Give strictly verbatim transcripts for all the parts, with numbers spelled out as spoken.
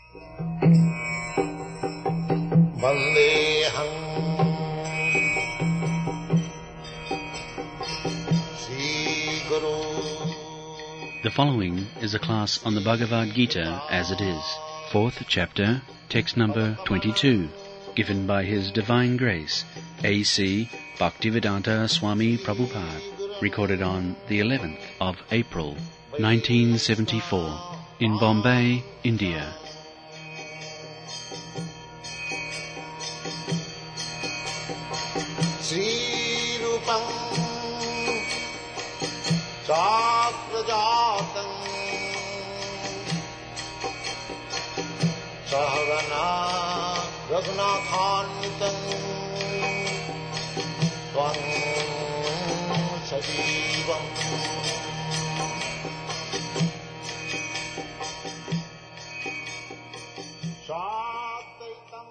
Vandeham Sri Guru. The following is a class on the Bhagavad Gita as it is, fourth chapter, text number twenty-two, given by His Divine Grace, A C Bhaktivedanta Swami Prabhupada, recorded on the eleventh of April, nineteen seventy-four, in Bombay, India. Sri Rupam Sakrajatam Sahagana Raghunathanvitam Tvam Sajivam Sadvaitam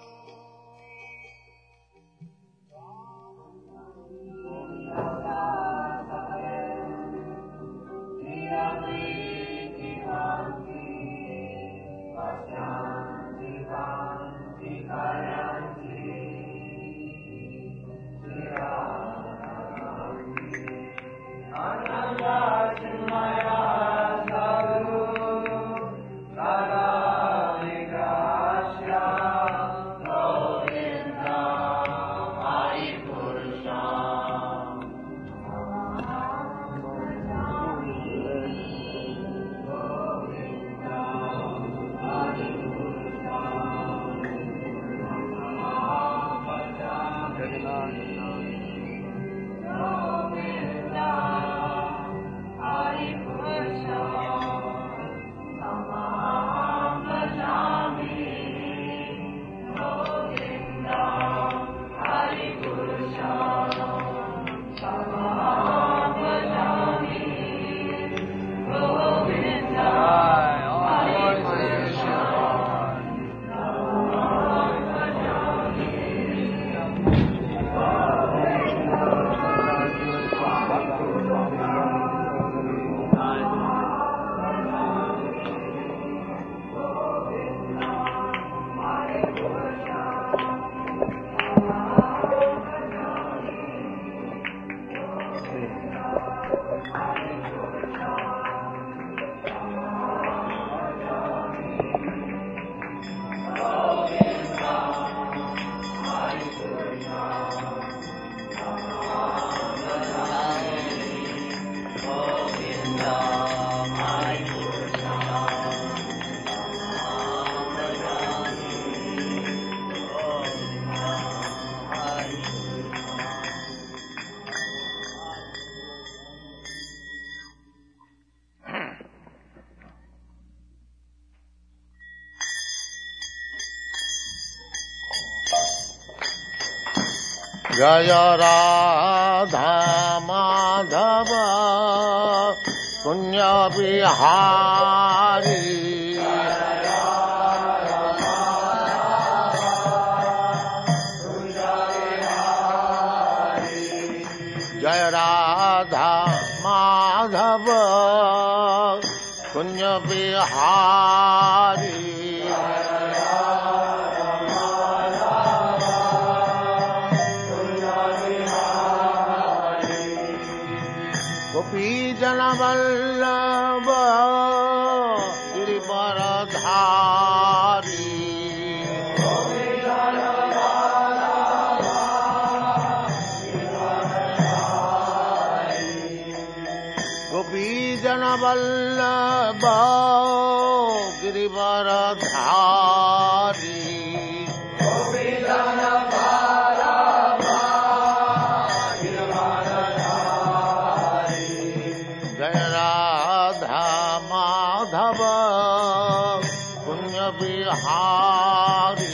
Jaya Radha Madhava Punya Bihari Jaya Radha Madhava Punya Bihari Jana Vallabha Girivaradhari Gopi Jana Vallabha Girivaradhari Bihari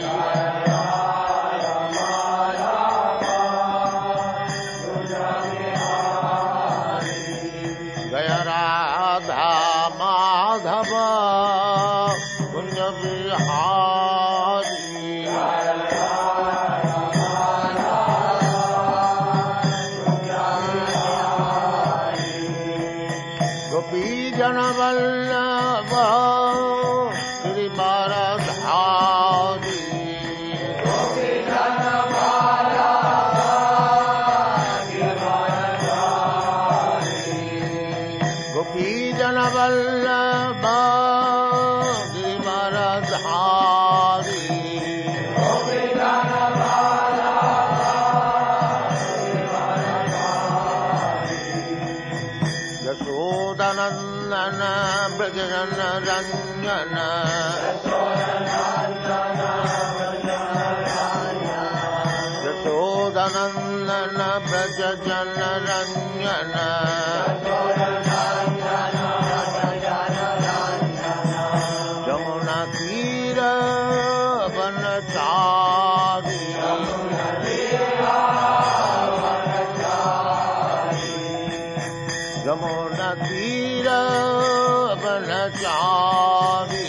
Jaya Radha Madhava Punya Bihari Gopi Jana Vallabha Girivaradhari Vallabh Girivardhari यशोदनन्दन ब्रजजन रञ्जन यशोदनन्दन ब्रजजन रञ्जन यमुना तीर वनचारी यमुना तीर वनचारी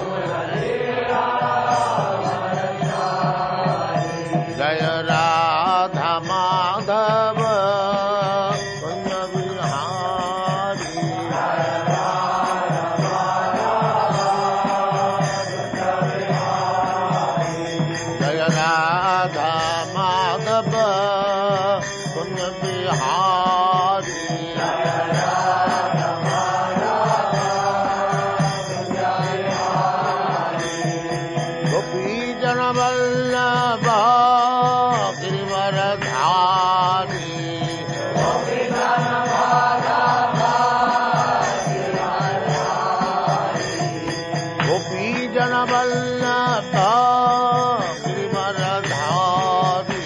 जय राधा माधव कुंज बिहारी जय राधा माधव कुंज बिहारी गोपी जन वल्लभ गिरिवरधारी गोपी जन वल्लभ गिरिवरधारी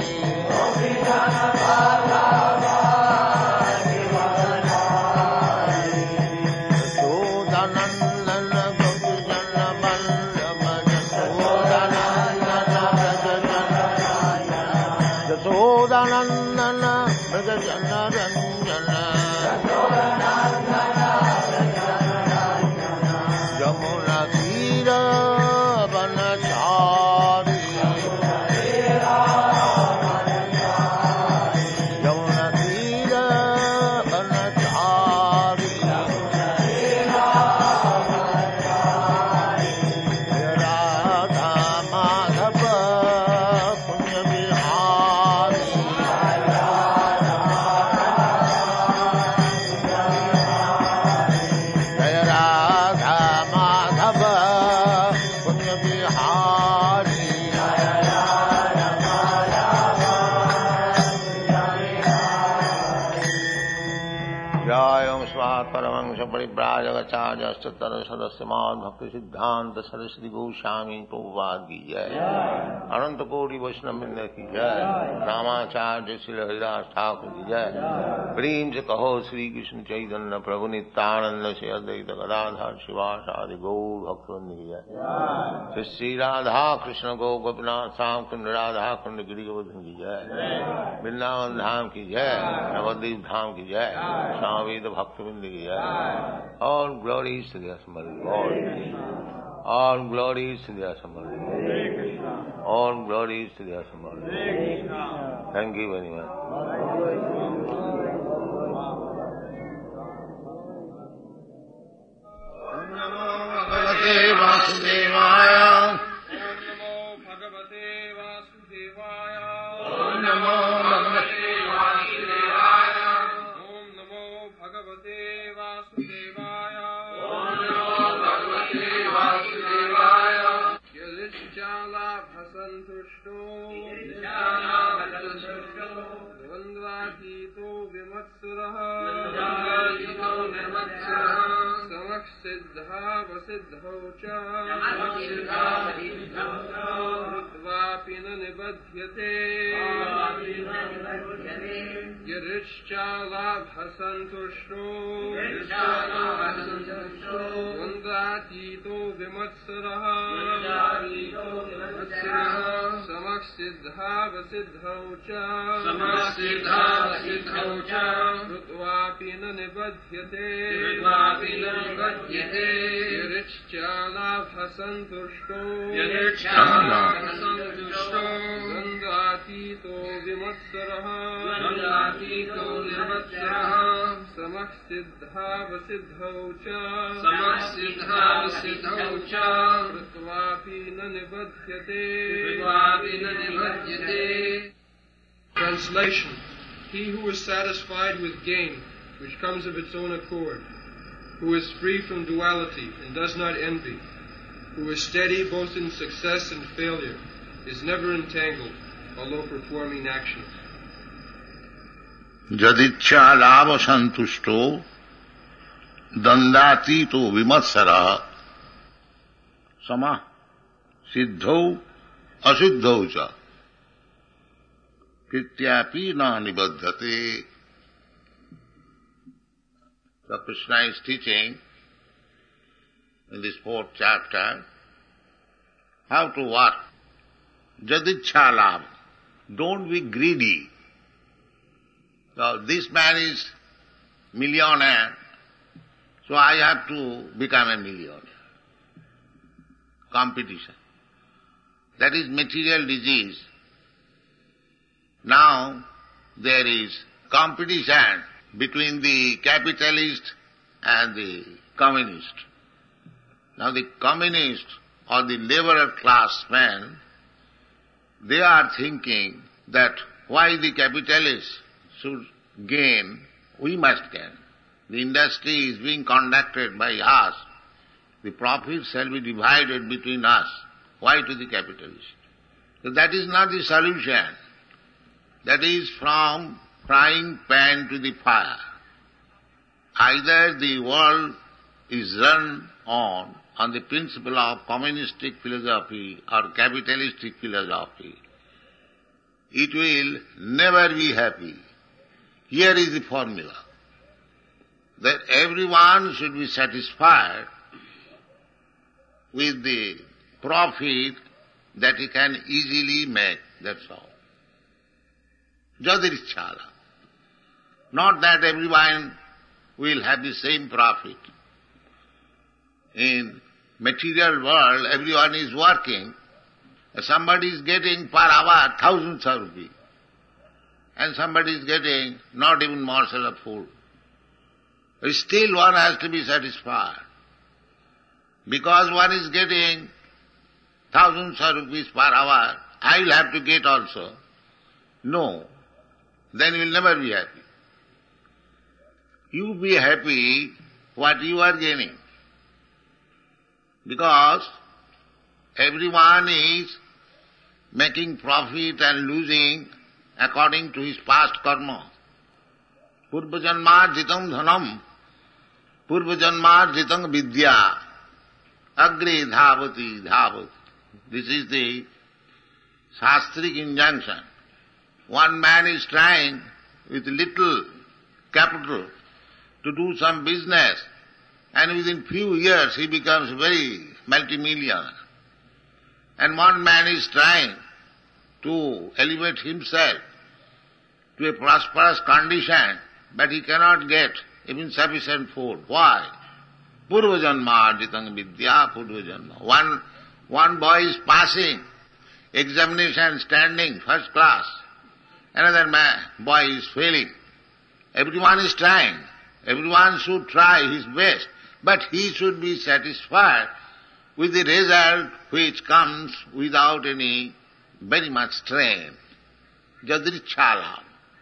यशोदानन्दन गोपी जन वल्लभ यशोदानन्दन ब्रजजन यशोदानन्दन ब्रजजन रञ्जन यमुना तीर वनचारी यमुना तीर वनचारी जय राधा माधव कुंज बिहारी जय राधा माधव कुंज बिहारी जय ओम स्वात् परमंश परिव्राजकाचार्य सदस्य माद भक्ति सिद्धांत सरस्वती गोस्वामी प्रभुपाद की जय अनंत कोटि वैष्णव वृंद की जय रामाचार्य श्री हरिदास ठाकुर की जय प्रेम से कहो श्री कृष्ण चैतन्य प्रभु नित्यानंद से अद्वैत गदाधर शिवासादि गौर भक्तवृंद की जय श्री श्री राधा कृष्ण गो गोपीनाथ श्याम कुंड राधा कुंड गिरि गोवर्धन की जय वृंदावन धाम की जय नवद्वीप धाम की जय स्वामीद भक्तवृंद की जय all glories to the Asmari Lord, all glories to the Asmari, all glories to the Asmari. Thank you very much. Namo Bhagavate Vasudevaya. Om Namo Bhagavate Vasudevaya. Om Namo Bhagavate Vasudevaya. Om Namo Bhagavate Vasudevaya. Yadishchala bhasantushto Dvandvatito vimatsuraha Samakshsiddha vasiddhau cha Rutvapi na nibadhyate Yadishchala bhasantushto Dvandvatito vimatsuraha Samakshsiddha vasiddhau cha Samakshsiddha vasiddhau cha Rutvapi na nibadhyate Rutvapi na nibadhyate Yadishchala bhasantushto Yadishchala bhasantushto Dvandvatito vimatsuraha Dvandvatito vimatsuraha Samakshsiddha vasiddhau cha Samakshsiddha vasiddhau cha Rutvapi na nibadhyate Rutvapi na nibadhyate. Translation. He who is satisfied with gain, which comes of its own accord, who is free from duality and does not envy, who is steady both in success and failure, is never entangled, although performing actions. Jadichya lava santushto dandatito vimatsara sama siddhau asiddhau cha kityapi na nibaddhate. So Krishna is teaching in this fourth chapter how to work. Jadichya lava. Don't be greedy. So this man is millionaire, so I have to become a millionaire. Competition. That is material disease. Now there is competition between the capitalist and the communist. Now the communist or the laborer class men, they are thinking that why the capitalists should gain, we must gain. The industry is being conducted by us. The profits shall be divided between us. Why to the capitalist? So that is not the solution. That is from frying pan to the fire. Either the world is run on on the principle of communistic philosophy or capitalistic philosophy. It will never be happy. Here is the formula, that everyone should be satisfied with the profit that he can easily make, that's all. Jadirichala. Not that everyone will have the same profit. In material world, everyone is working. Somebody is getting per hour thousands of rupees. And somebody is getting not even morsel of food. Still one has to be satisfied. Because one is getting thousands of rupees per hour, I will have to get also. No. Then you will never be happy. You be happy what you are gaining. Because everyone is making profit and losing according to his past karma. Purva janmarjitam dhanam, purva janmarjitam vidya, agre dhavati dhavati. This is the shastric injunction. One man is trying with little capital to do some business, and within few years he becomes very multimillionaire. And one man is trying to elevate himself to a prosperous condition, but he cannot get even sufficient food. Why? Purva janma arjitang vidya purva janma. One, one boy is passing examination, standing first class. Another man, boy is failing. Everyone is trying. Everyone should try his best, but he should be satisfied with the result which comes without any very much strain. Jadricha labha.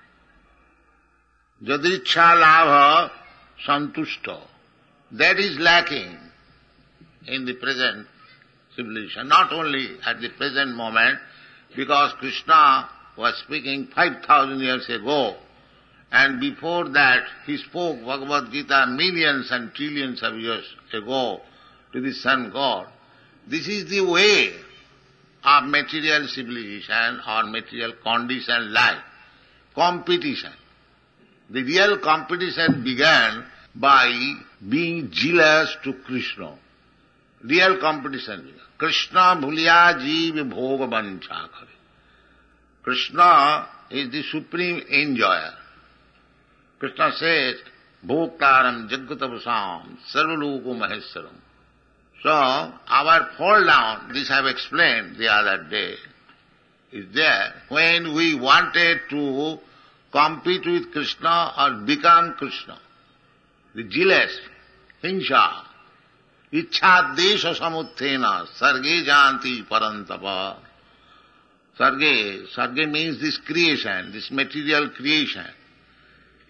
Jadricha labha santushta. That is lacking in the present civilization. Not only at the present moment, because Krishna was speaking five thousand years ago, and before that he spoke Bhagavad Gita millions and trillions of years ago to the sun god. This is the way of material civilization or material condition life. Competition. The real competition began by being jealous to Krishna. Real competition began. Krishna bhulya jeev bhoga vancha kare. Krishna is the supreme enjoyer. Krishna says, bhoktaram jagatavasam sarvaloko maheswaram. So, our fall down, this I have explained the other day, is there when we wanted to compete with Krishna or become Krishna. The jealous, hinsha, ichha desha samuthena, sarge janti parantapa. Sarge, sarge means this creation, this material creation.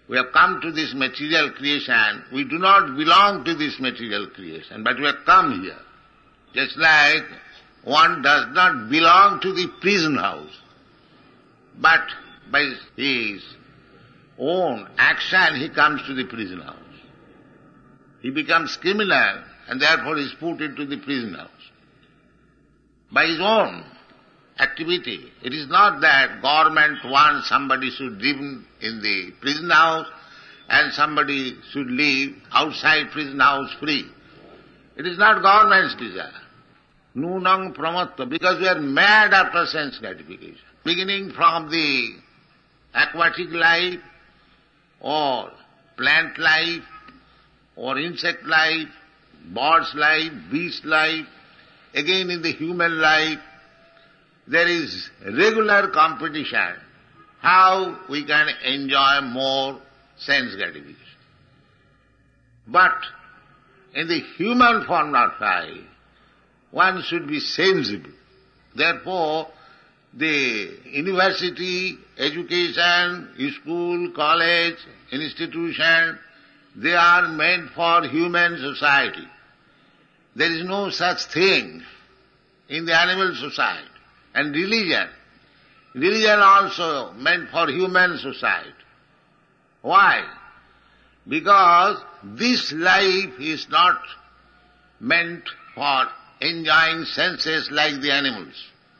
We have come to this material creation. We do not belong to this material creation, but we have come here. Just like one does not belong to the prison house, but by his own action he comes to the prison house. He becomes criminal and therefore is put into the prison house. By his own activity. It is not that government wants somebody should live in the prison house and somebody should live outside prison house free. It is not government's desire. Nunang pramatta, because we are mad after sense gratification. Beginning from the aquatic life or plant life or insect life, bird's life, beast life, again in the human life, there is regular competition how we can enjoy more sense gratification. But in the human form of life, one should be sensible. Therefore, the university, education, school, college, institution, they are meant for human society. There is no such thing in the animal society. And religion, religion also meant for human society. Why? Because this life is not meant for enjoying senses like the animals.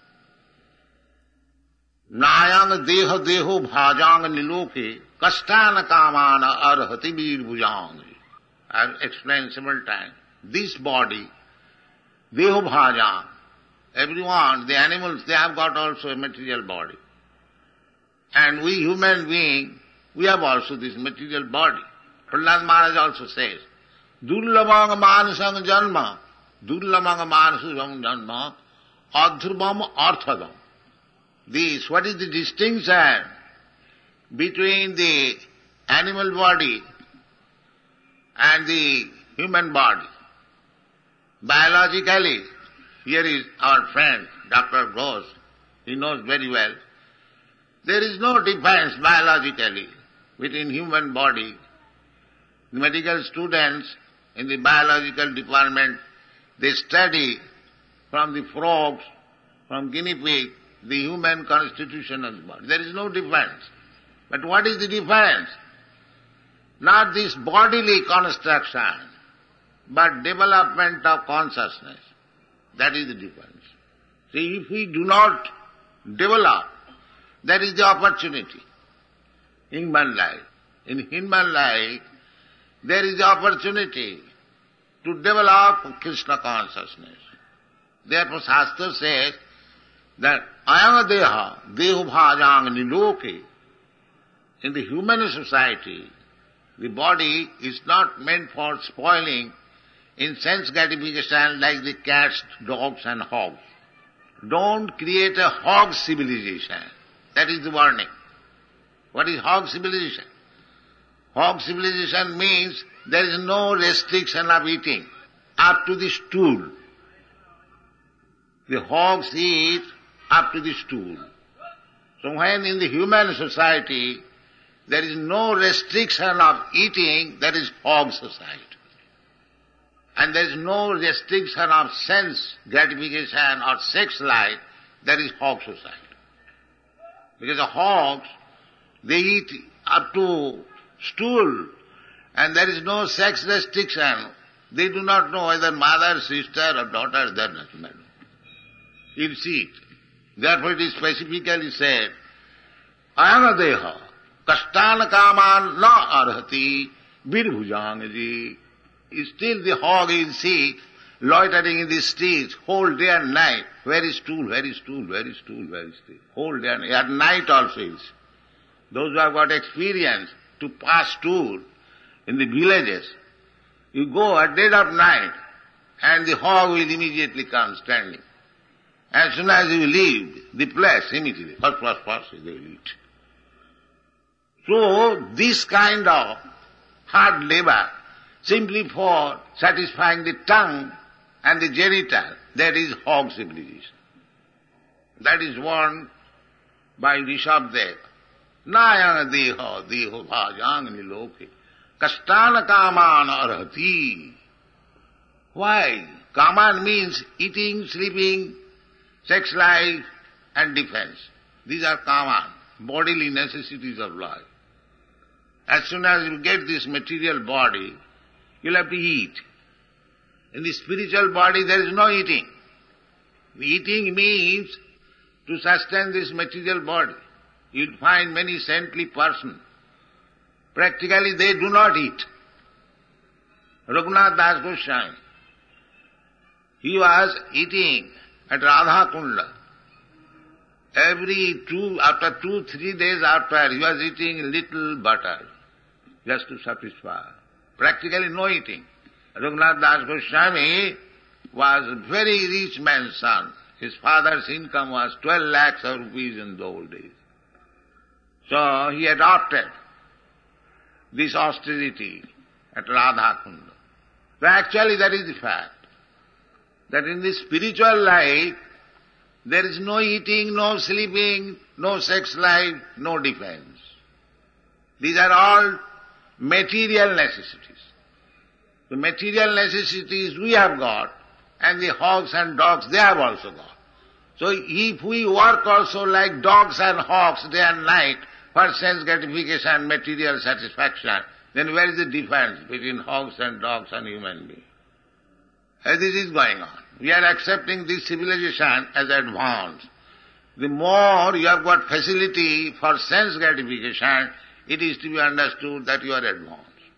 Nayang deha deho bhajang niloke kastana kamana arhati bir bhujang. I have explained several times. This body, deho bhajang, everyone, the animals, they have got also a material body. And we human beings, we have also this material body. Prahlad Maharaj also says, Durlabhang manasang janma, Durlabhang manasang janma, adhrubam arthadam. This, what is the distinction between the animal body and the human body? Biologically, here is our friend, Doctor Ghosh. He knows very well. There is no difference biologically between human body. The medical students in the biological department, they study from the frogs, from guinea pig, the human constitution of the body. There is no difference. But what is the difference? Not this bodily construction, but development of consciousness. That is the difference. See, if we do not develop, that is the opportunity in human life. In human life, there is the opportunity to develop Krishna consciousness. Therefore, Shastra says that ayam deha, dehu bhajang niloke. In the human society, the body is not meant for spoiling in sense gratification like the cats, dogs and hogs. Don't create a hog civilization. That is the warning. What is hog civilization? Hog civilization means there is no restriction of eating up to the stool. The hogs eat up to the stool. So when in the human society there is no restriction of eating, that is hog society. And there is no restriction of sense gratification or sex life, that is hog society. Because the hogs, they eat up to stool, and there is no sex restriction. They do not know whether mother, sister or daughter, that doesn't matter. It's it. Therefore it is specifically said, ayana deha, kastana kaman na arhati, birbhujangaji. Still the hog is sick, loitering in the streets, whole day and night. Where is stool, where is stool, where is stool, where is stool? Whole day and night. At night also is. Those who have got experience to pass stool in the villages, you go at dead of night and the hog will immediately come standing. As soon as you leave the place, immediately, first, first, first, they will eat. So, this kind of hard labor, simply for satisfying the tongue and the genital, that is hog civilization. That is warned by Rishabdev. Nayana deha deho bhajang niloke. Kastana kaman arhati. Why? Kaman means eating, sleeping, sex life and defense. These are kaman, bodily necessities of life. As soon as you get this material body, you'll have to eat. In the spiritual body there is no eating. The eating means to sustain this material body. You'll find many saintly persons. Practically they do not eat. Raghunath Das Goswami, he was eating at Radha Kunda. Every two, after two, three days after, he was eating little butter, just to satisfy. Practically no eating. Raghunath Das Goswami was a very rich man's son. His father's income was twelve lakhs of rupees in the old days. So he adopted this austerity at Radha Kunda. So actually that is the fact, that in the spiritual life, there is no eating, no sleeping, no sex life, no defense. These are all material necessities. The material necessities we have got, and the hogs and dogs they have also got. So if we work also like dogs and hogs day and night for sense gratification and material satisfaction, then where is the difference between hogs and dogs and human beings? As this is going on. We are accepting this civilization as advanced. The more you have got facility for sense gratification, it is to be understood that you are advanced.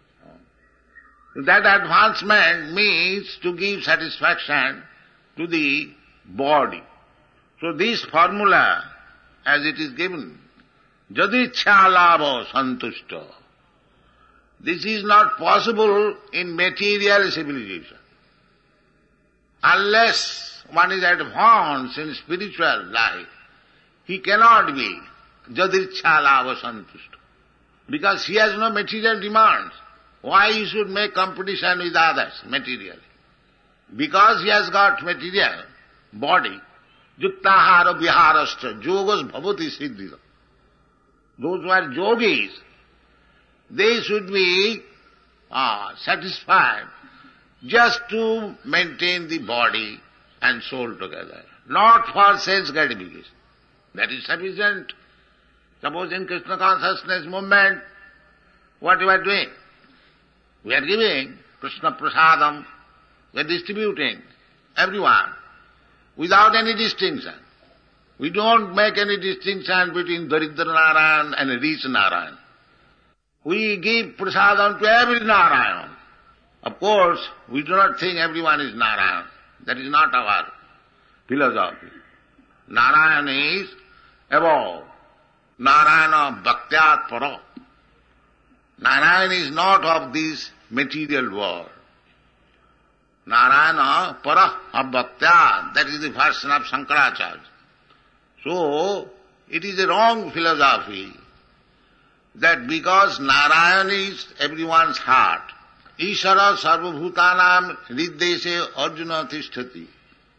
That advancement means to give satisfaction to the body. So this formula, as it is given, Jadichya lava santushta. This is not possible in material civilization. Unless one is advanced in spiritual life, he cannot be Jadichya lava santushta. Because he has no material demands. Why he should make competition with others materially? Because he has got material body, yuktahara viharascha, yogas bhavati siddhita. Those who are yogis, they should be uh, satisfied just to maintain the body and soul together, not for sense gratification. That is sufficient. Suppose in Krishna consciousness movement, what you are doing? We are giving Krishna prasadam, we are distributing everyone without any distinction. We don't make any distinction between Daridra Narayan and rich Narayan. We give prasadam to every Narayan. Of course, we do not think everyone is Narayan. That is not our philosophy. Narayan is above. Narayana bhaktyat para. Narayan is not of this material world. Narayana para abhaktya, that is the version of Shankaracharya. So, it is a wrong philosophy that because Narayan is everyone's heart, Ishara sarvabhutanam riddeshe arjuna tishtati.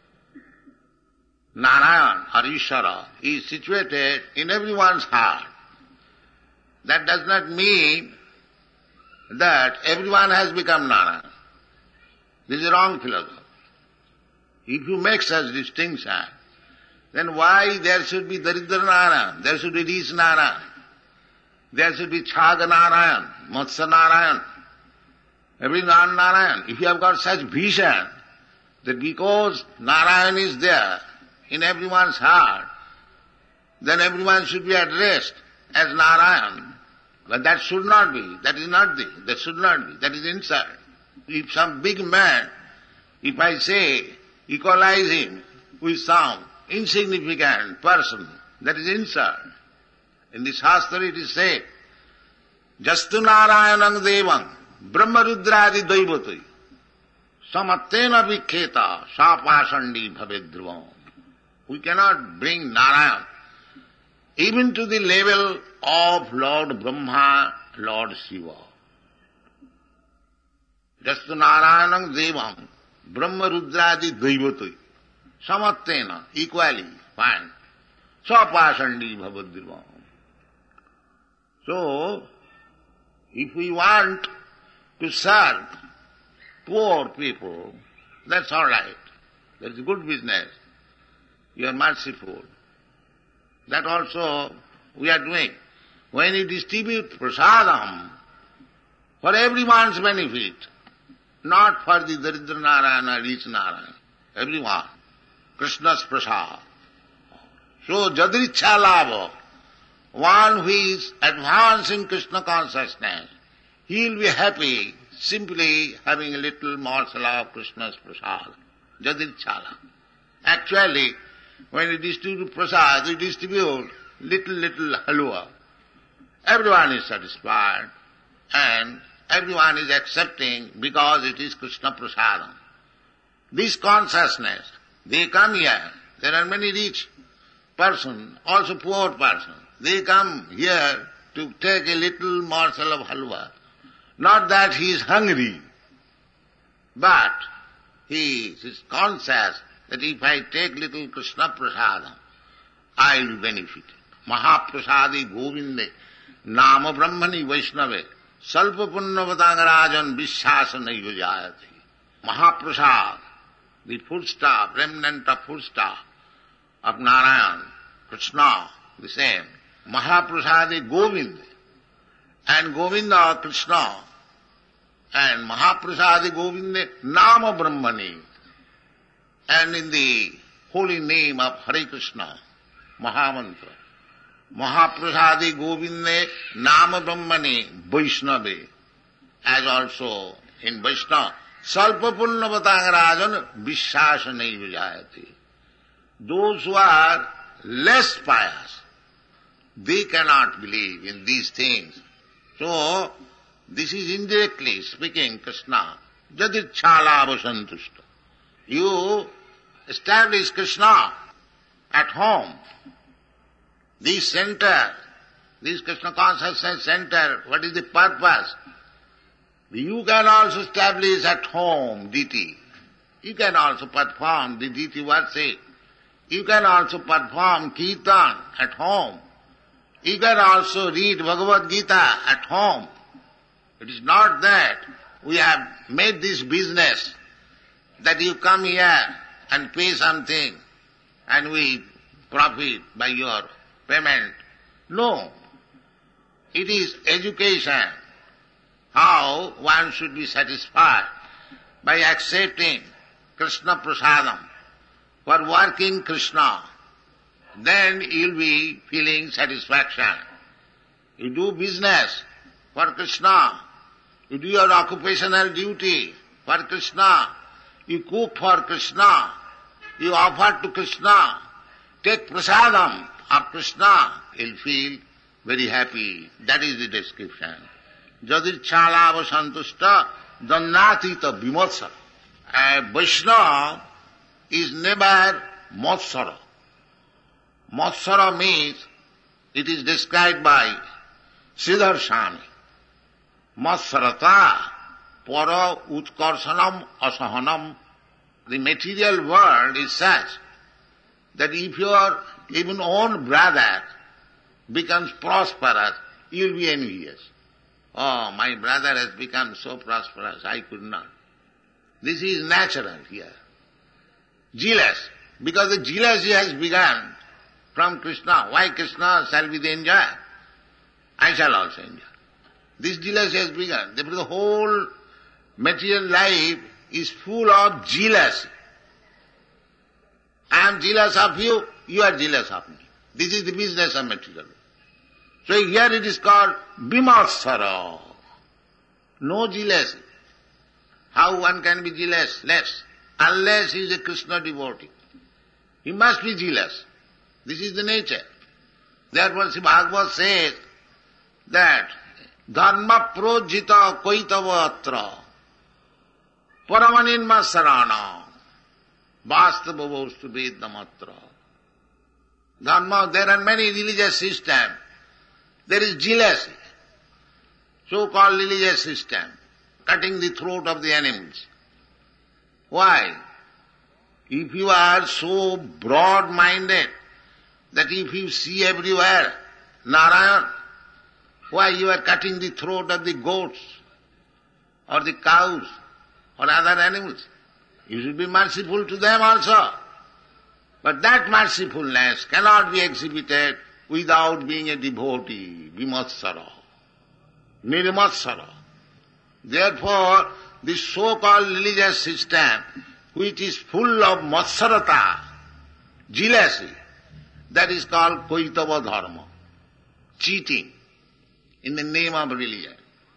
Narayan or Ishara is situated in everyone's heart. That does not mean that everyone has become Narayan. This is a wrong philosophy. If you make such distinction, then why there should be Daridra Narayan, there should be rich Narayan, there should be Chhaga Narayan, Matsya Narayan, every non-Narayan. If you have got such vision that because Narayan is there in everyone's heart, then everyone should be addressed as Narayan. But that should not be, that is not the, that should not be, that is insult. If some big man, if I say, equalize him with some insignificant person, that is insult. In the Shastra it is said, Jastu Narayanang Devam, Brahmarudradi Daivatui, Samattena Vikheta, Sapasandi Bhavedruvam. We cannot bring Narayan even to the level of Lord Brahma, Lord Shiva. Jastu Narayanang Devam, Brahmarudradi Daivatui, Samattena, equally, fine. Sapasandi Bhavedruvam. So, if we want to serve poor people, that's all right. That's a good business. You are merciful. That also we are doing. When you distribute prasadam for everyone's benefit, not for the Daridra Narayana, rich Narayana, everyone, Krishna's prasad. So, Jadricha Lava, one who is advancing Krishna consciousness, he will be happy simply having a little morsel of Krishna's prasad. Jadirchala. Actually, when you distribute prasad, you distribute little, little halwa. Everyone is satisfied and everyone is accepting because it is Krishna prasadam. This consciousness, they come here. There are many rich persons, also poor persons. They come here to take a little morsel of halwa. Not that he is hungry, but he is conscious that if I take little Krishna prasadam, I will benefit. Mahaprasadi Govinde, Nama Brahmani Vaishnave, Salpa Punnavadangarajan Vishasana Yujayati. Mahaprasad, the foodstuff, remnant of foodstuff of Narayan, Krishna, the same. Mahaprasadi Govinda, and Govinda Krishna, and Mahaprasadi Govinda Nama Brahmani, and in the holy name of Hare Krishna, Mahamantra. Mahaprasadi Govinda Nama Brahmani Vaishnave, as also in Vaishnava, Salpa Punnavadangarajan Vishasana Vijayati. Those who are less pious, they cannot believe in these things. So, this is indirectly speaking Krishna. Jadichala Vasantushta. You establish Krishna at home. This center, this Krishna consciousness center, what is the purpose? You can also establish at home deity. You can also perform the deity worship. You can also perform kirtan at home. You can also read Bhagavad Gita at home. It is not that we have made this business that you come here and pay something and we profit by your payment. No. It is education. How one should be satisfied by accepting Krishna prasadam, for working Krishna. Then you'll be feeling satisfaction. You do business for Krishna. You do your occupational duty for Krishna. You cook for Krishna. You offer to Krishna. Take prasadam of Krishna. You'll feel very happy. That is the description. Jadirchala vasantushta dannatita vimotsa. A Vaishnava is never motsara. Motsara means, it is described by Sridhar Swami. Motsarata para utkarsanam asahanam. The material world is such that if your even own brother becomes prosperous, you will be envious. Oh, my brother has become so prosperous, I could not. This is natural here. Jealous, because the jealousy has begun from Krishna. Why Krishna shall be the enjoyer? I shall also enjoy. This jealousy has begun. Therefore the whole material life is full of jealousy. I am jealous of you, you are jealous of me. This is the business of material life. So here it is called Bimatsara. No jealousy. How one can be jealous? Less. Unless he is a Krishna devotee. He must be jealous. This is the nature. Therefore, Sri Bhagavad says that dharma projita koitava atra paramaninma sarana vastava vostu vedamatra. Dharma, there are many religious systems. There is jealousy, so-called religious system, cutting the throat of the animals. Why? If you are so broad-minded that if you see everywhere Narayan, Why you are cutting the throat of the goats or the cows or other animals? You should be merciful to them also. But that mercifulness cannot be exhibited without being a devotee, vimatsara, nirmatsara. Therefore, this so-called religious system, which is full of matsarata, jealousy, that is called Kaitava dharma, cheating in the name of religion.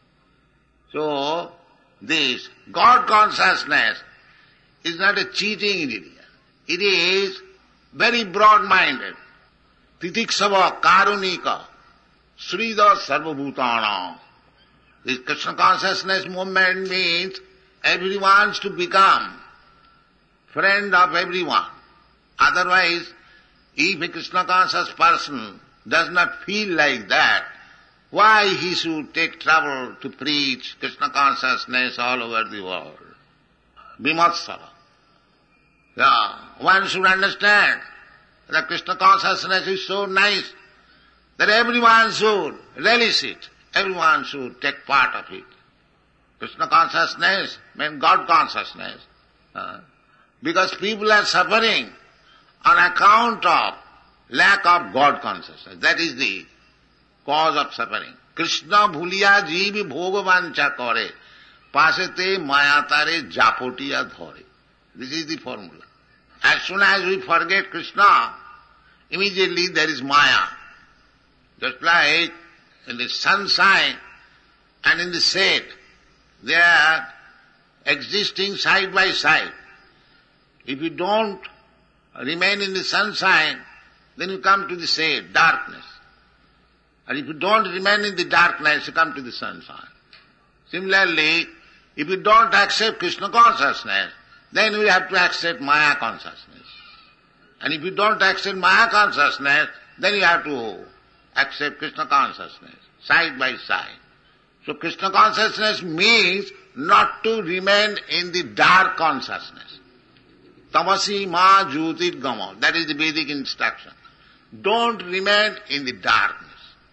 So, this God consciousness is not a cheating religion. It is very broad-minded. Titiksava karunika srida sarvabhutana. This Krishna consciousness movement means everyone to become friend of everyone. Otherwise, if a Krishna conscious person does not feel like that, why he should take trouble to preach Krishna consciousness all over the world? Vimatsara. Yeah, one should understand that Krishna consciousness is so nice that everyone should relish it. Everyone should take part of it. Krishna consciousness means God consciousness. Uh, because people are suffering on account of lack of God consciousness. That is the cause of suffering. Krishna bhuliya jeevi bhogavancha kare, pasete mayatare japotiya dhore. This is the formula. As soon as we forget Krishna, immediately there is maya. Just like in the sunshine and in the shade, they are existing side by side. If you don't remain in the sunshine, then you come to the shade, darkness. And if you don't remain in the darkness, you come to the sunshine. Similarly, if you don't accept Krishna consciousness, then you have to accept Maya consciousness. And if you don't accept Maya consciousness, then you have to accept Krishna consciousness, side by side. So Krishna consciousness means not to remain in the dark consciousness. Tamasi ma jyotir gama. That is the Vedic instruction. Don't remain in the darkness.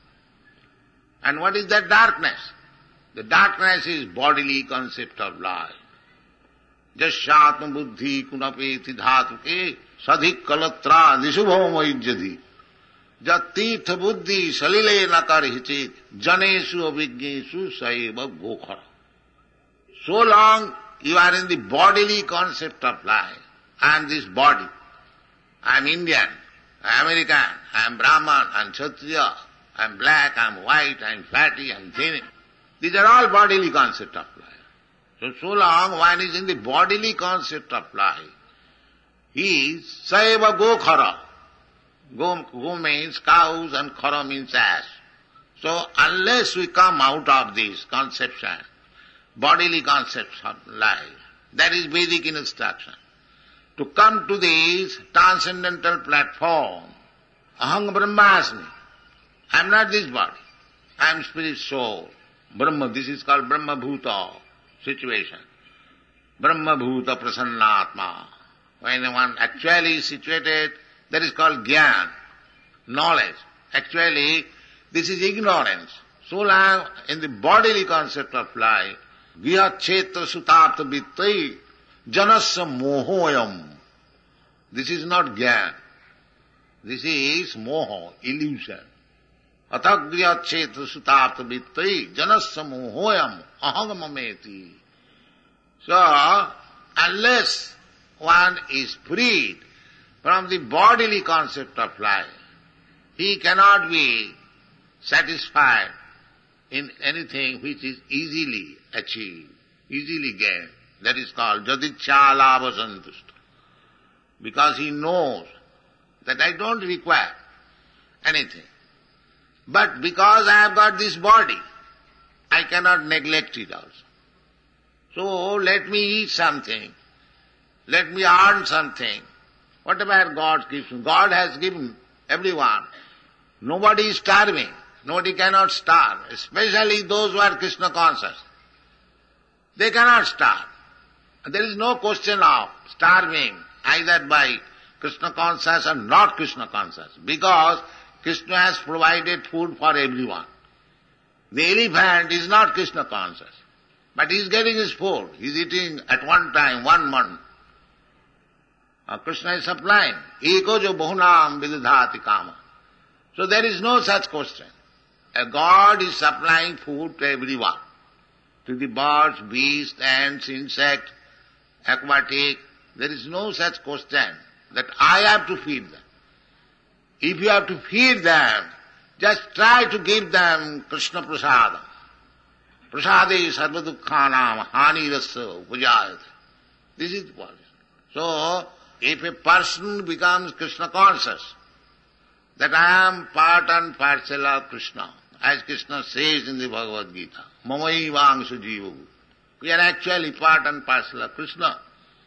And what is that darkness? The darkness is bodily concept of life. Jashyatma buddhi kunapeti dhatuke sadhik kalatra disubhoma ijjati jatirtha buddhi salile nakarhichit janesu avijñesu saiva gokhara. So long you are in the bodily concept of life, I am this body, I am Indian, I am American, I am Brahman, I am Kshatriya, I am black, I am white, I am fatty, I am thin. These are all bodily concept of life. So, so long one is in the bodily concept of life, he is saiva gokhara. Go, go means cows and khara means ass. So unless we come out of this conception, bodily concepts of life, that is Vedic instruction. To come to this transcendental platform, aham brahmasmi, I am not this body, I am spirit soul. Brahma, this is called Brahma Bhuta situation. Brahma Bhuta Prasannatma. When one actually is situated, that is called Gyan, knowledge. Actually, this is ignorance. So long in the bodily concept of life, Vihat Chetra Sutartha Vittai Janasya Mohoyam. This is not Gyan. This is Moho, illusion. Atagriya Chetra Sutartha Vittai Janasya Mohoyam Ahagamameti. So, unless one is freed from the bodily concept of life, he cannot be satisfied in anything which is easily achieved, easily gained. That is called Jadicha Lava Santushta. Because he knows that I don't require anything. But because I have got this body, I cannot neglect it also. So let me eat something, let me earn something. Whatever God gives me, God has given everyone. Nobody is starving. Nobody cannot starve, especially those who are Krishna conscious. They cannot starve. There is no question of starving either by Krishna conscious or not Krishna conscious, because Krishna has provided food for everyone. The elephant is not Krishna conscious, but he is getting his food. He is eating at one time, one month. Uh, Krishna is supplying. Eko jo bahunam vidadhati kama. So there is no such question. A God is supplying food to everyone. To the birds, beasts, ants, insects, aquatic. There is no such question that I have to feed them. If you have to feed them, just try to give them Krishna prasadam. Prasade sarva dukkhanam hani rasa upajayate. This is the point. So, if a person becomes Krishna conscious, that I am part and parcel of Krishna, as Krishna says in the Bhagavad Gita, Mamaivangshu jivu. We are actually part and parcel of Krishna.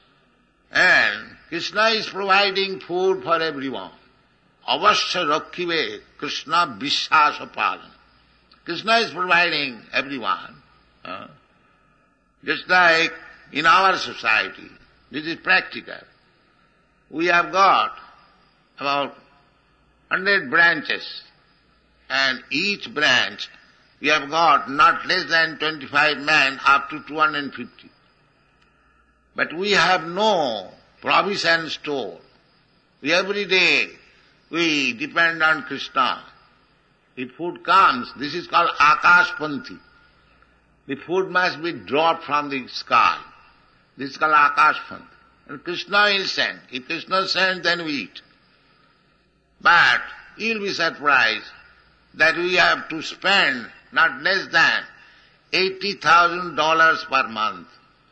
And Krishna is providing food for everyone. Avashya rakhive Krishna vishwasa palan. Krishna is providing everyone. Uh, just like in our society, this is practical. We have got about hundred branches, and each branch we have got not less than twenty-five men up to two hundred fifty. But we have no provision store. We every day we depend on Krishna. If food comes, this is called Akashpanthi. The food must be dropped from the sky. This is called Akashpanthi. And Krishna will send. If Krishna sends, then we eat. But you will be surprised that we have to spend not less than eighty thousand dollars per month.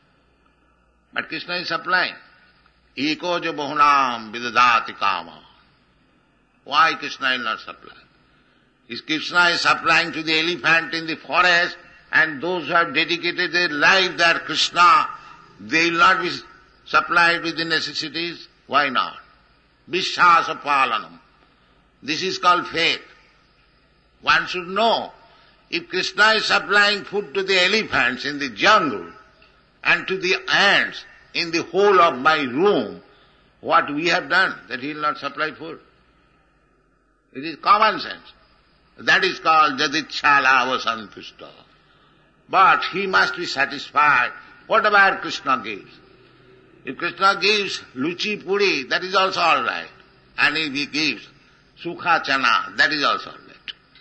But Krishna is supplying. Eko jo bahunam vidadhati kama. Why Krishna is not supplying? Is Krishna is supplying to the elephant in the forest, and those who have dedicated their life that Krishna, they will not be supplied with the necessities? Why not? Vishwasa palanam. This is called faith. One should know, if Krishna is supplying food to the elephants in the jungle and to the ants in the whole of my room, what we have done, that he will not supply food. It is common sense. That is called jadichala vasantushta. But he must be satisfied whatever Krishna gives. If Krishna gives luchi puri, that is also all right. And if he gives sukha chana, that is also all right.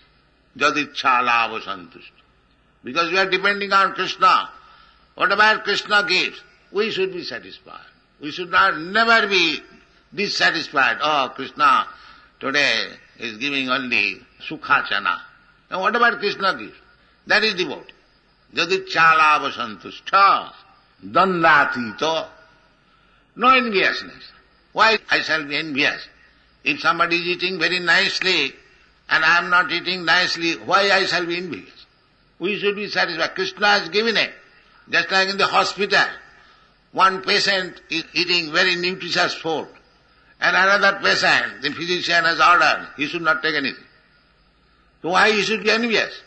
Jadichala vasantushta. Because we are depending on Krishna. Whatever Krishna gives, we should be satisfied. We should not never be dissatisfied. Oh, Krishna today is giving only sukha chana. Now whatever Krishna gives, that is devotee. Jadichala vasantushta dandatito. No enviousness. Why I shall be envious? If somebody is eating very nicely and I am not eating nicely, why I shall be envious? We should be satisfied. Krishna has given it. Just like in the hospital, one patient is eating very nutritious food, and another patient, the physician has ordered, he should not take anything. So why he should be envious?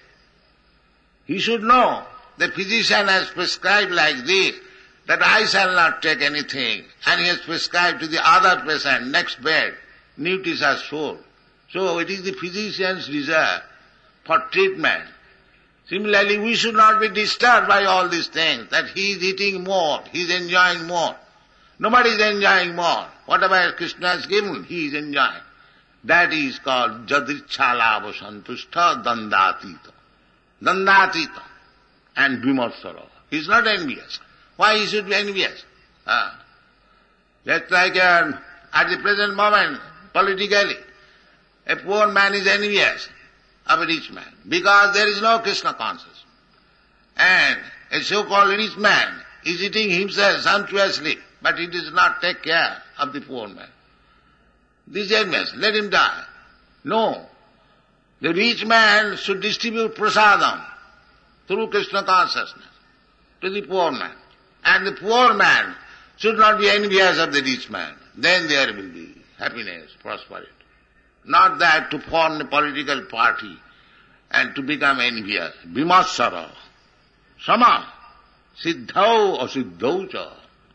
He should know the physician has prescribed like this, that I shall not take anything, and he has prescribed to the other patient, next bed, nutritious food. So it is the physician's desire for treatment. Similarly, we should not be disturbed by all these things, that he is eating more, he is enjoying more. Nobody is enjoying more. Whatever Krishna has given, he is enjoying. That is called jadichala vasantushta dandatita. Dandatita and vimarsara. He is not envious. Why he should be envious? Uh, just like uh, at the present moment, politically, a poor man is envious of a rich man, because there is no Krishna consciousness. And a so-called rich man is eating himself sumptuously, but he does not take care of the poor man. This is envious. Let him die. No. The rich man should distribute prasadam through Krishna consciousness to the poor man. And the poor man should not be envious of the rich man. Then there will be happiness, prosperity. Not that to form a political party and to become envious. Vimarsara. Sama. Siddhau asiddhau cha.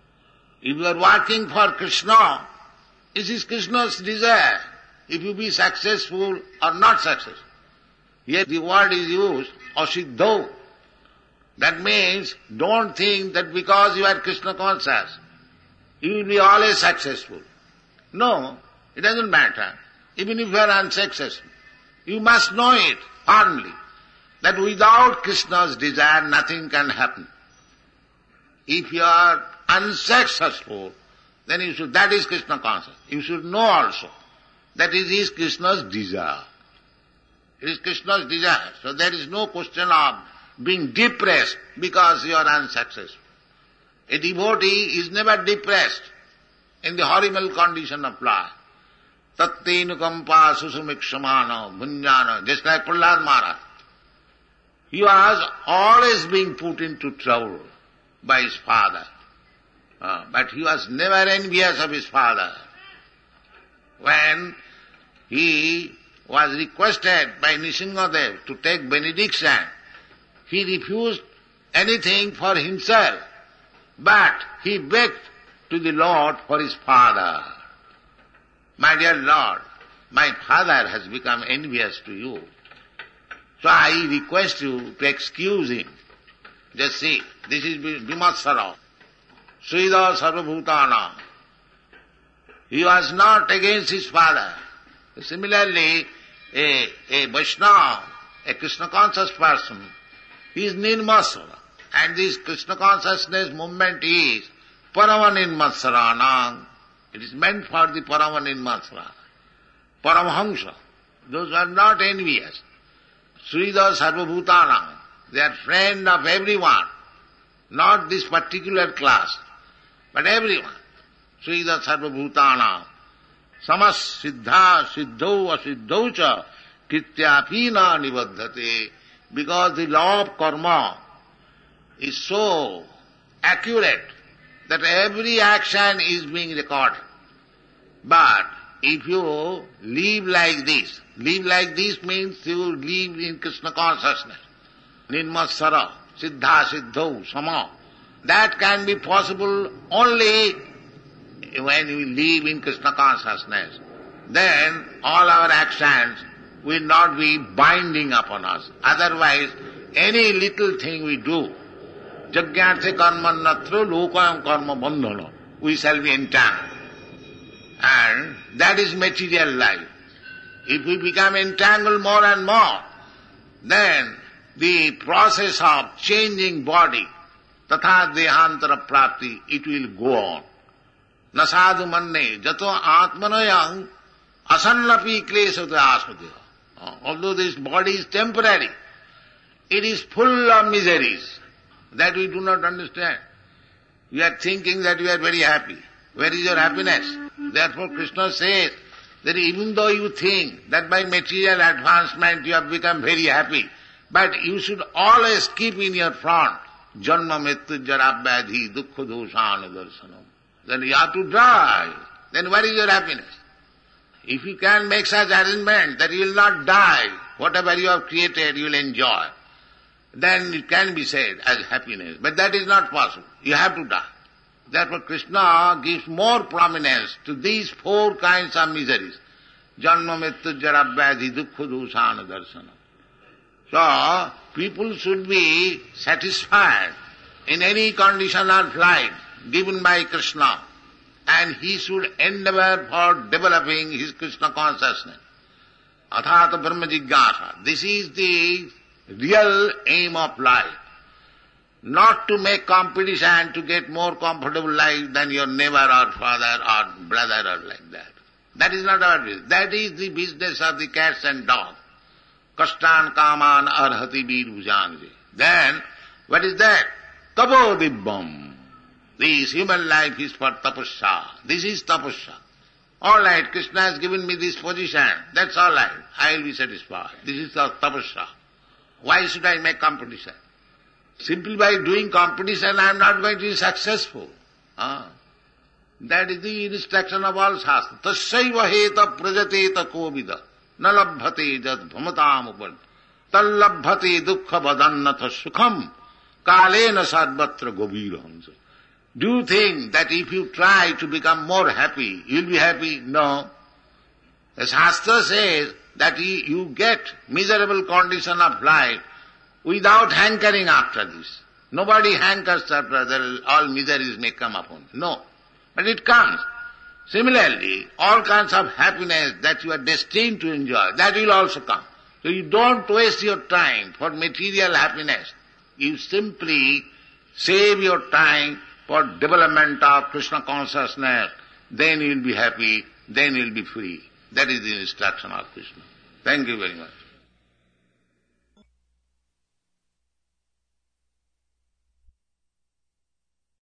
If you are working for Krishna, it is Krishna's desire. If you be successful or not successful. Here the word is used, asiddho. That means, don't think that because you are Krishna conscious, you will be always successful. No, it doesn't matter. Even if you are unsuccessful, you must know it firmly, that without Krishna's desire, nothing can happen. If you are unsuccessful, then you should, that is Krishna conscious. You should know also that it is Krishna's desire. It is Krishna's desire. So there is no question of being depressed because you are unsuccessful. A devotee is never depressed in the horrible condition of life. Tattenukampa susumikshamana bhunjana, just like Prahlad Maharaj. He was always being put into trouble by his father. Uh, but he was never envious of his father. When he was requested by Nrsimhadev to take benediction, he refused anything for himself, but he begged to the Lord for his father. My dear Lord, my father has become envious to you. So I request you to excuse him. Just see, this is Vimatsara. Srida Sarvabhutana. He was not against his father. Similarly, a, a Vaishnava, a Krishna conscious person, he is Nirmasara. And this Krishna consciousness movement is Parama Nirmasarana. It is meant for the Parama Nirmasara. Paramhamsa. Those who are not envious. Srida Sarvabhutana. They are friend of everyone. Not this particular class, but everyone. Srida Sarvabhutana. Samas siddha siddho asiddho cha krityapina nibaddhate. Because the law of karma is so accurate that every action is being recorded. But if you live like this, live like this means you live in Krishna consciousness. Nirmasara, siddha siddho, sama. That can be possible only when we live in Krishna consciousness. Then all our actions will not be binding upon us. Otherwise, any little thing we do, jagyarthe karma natro lokayam karma bandhana, we shall be entangled. And that is material life. If we become entangled more and more, then the process of changing body, tatha dehantara prapti, it will go on. Nasadu manne jato atmanayam asannapi klesata asmadeha. Although this body is temporary, it is full of miseries that we do not understand. We are thinking that we are very happy. Where is your happiness? Therefore Krishna says that even though you think that by material advancement you have become very happy, but you should always keep in your front janma mrityu jara vyadhi dukkha doshana darshanam. Then you have to die. Then where is your happiness? If you can make such arrangement that you will not die, whatever you have created you will enjoy, then it can be said as happiness. But that is not possible. You have to die. Therefore Krishna gives more prominence to these four kinds of miseries. Janma mrityu jara vyadhi dukkha doshana darshanam. So, people should be satisfied in any condition of life given by Krishna, and he should endeavor for developing his Krishna consciousness. Athata brahma jigyasa. This is the real aim of life. Not to make competition to get more comfortable life than your neighbor or father or brother or like that. That is not our business. That is the business of the cats and dogs. Kastan kaman arhati bir bhujanji. Then, what is that? Tapo dibbam. This human life is for tapasya. This is tapasya. All right, Krishna has given me this position. That's all right. I will be satisfied. This is the tapasya. Why should I make competition? Simply by doing competition I am not going to be successful. Ah. That is the instruction of all Shastra. Tasyaiva heta prajateta kovida na labhate jad bhamatam upan tallabhate dukkha vadannatha sukham kalena sadvatra gobirahamsa. Do you think that if you try to become more happy, you will be happy? No. The Shastra says, that you get miserable condition of life without hankering after this. Nobody hankers after that all miseries may come upon. No. But it comes. Similarly, all kinds of happiness that you are destined to enjoy, that will also come. So you don't waste your time for material happiness. You simply save your time for development of Krishna consciousness. Then you will be happy, then you will be free. That is the instruction of Krishna. Thank you very much.